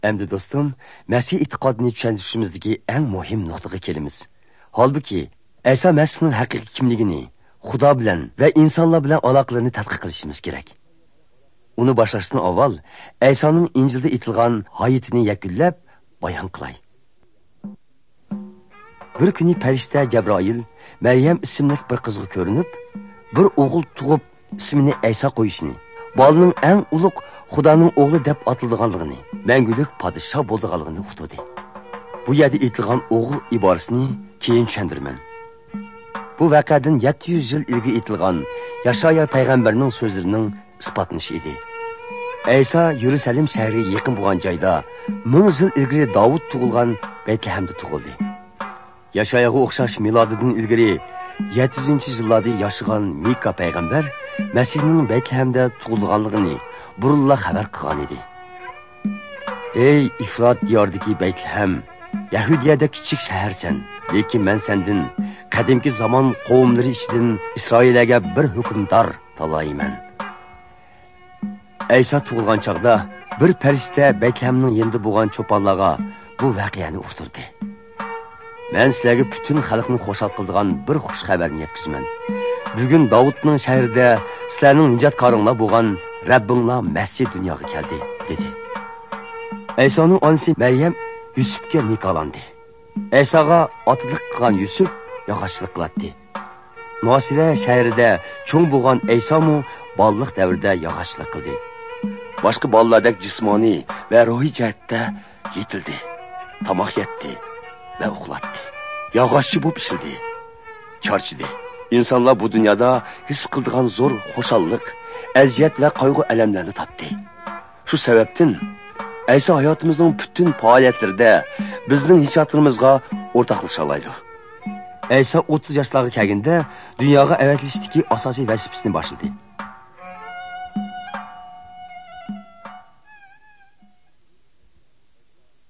Endi do'stim, Masih e'tiqodini tushunishimizdagi eng muhim nuqtaga kelamiz. Holbuki, Isa Masihning haqiqiy kimligini, Xudo bilan va insonlar bilan aloqalarini tadqiq qilishimiz kerak. Uni boshlashdan avval Isoning Injilda aytilgan hayotini yakunlab bayon qilay. Bir kuni farishta Jabroil Maryam ismli bir qizga ko'rinib, bir o'g'il tug'ib ismini Isa qo'yishni, bolaning eng ulug' Xudoning o'g'li deb atilganligini, mangulik podshoh bo'lganligini uqtirdi. Bu yerda aytilgan o'g'il iborasini keyin tushundirman. Bu vaqadan 700 yil ilgari aytilgan Yashaya payg'ambarning so'zlarining isbotlanishi edi. Isa Yerusalim shahriga yaqin bo'lgan joyda 1000 yil ilgari Davud tug'ilgan Betlehemda tug'ildi. Yashayaga o'xshash milodidan ilgari 700-yillarda yashagan Mika payg'ambar Masihning Betlehemda tug'ilganligini burunla xabar qilgan edi. Ey Ifrat diyordagi Betlehem, Yahudiyada kichik shaharsan, lekin men sendan qadimki zamon qavmlari ichidan Isroilga bir hukmdor talayman. Isa tug'ilgan chaqda bir farishta Betlehemning yanında bo'lgan cho'ponlarga bu voqeani uqtirdi. Men sizlarga butun xalqni xo'shal qildigan bir xush xabarni yetkazman. Bugun Davudning shahrida sizlarning nijotkoringlar bo'lgan Rabbinglar Masih dunyoga keldi, dedi. Isoning onasi Maryam Yusufga nikohlandi. Isoga otliq qilgan Yusuf yog'ochlik qiladi. Nosira shahrida cho'ng bo'lgan Isomu bolalik davrida yog'ochlik qildi. Boshqa bolalardek jismoniy va ruhiy jihatda yetildi. Tomoq yetdi va uxlatdi. Yog'ochchi bo'lib ishildi. Charchidi. İnsanlar bu dünyada his qildigan zo'r xo'shallik, aziyat va qayg'u alamlarni tatdi. Shu sababdan Isa hayotimizning butun faoliyatlarida bizning hissiyotimizga o'rtaqlasha oladi. Isa 30 yoshlarga kelganda dunyoga avaylashdagi asosiy vazifasini boshladi.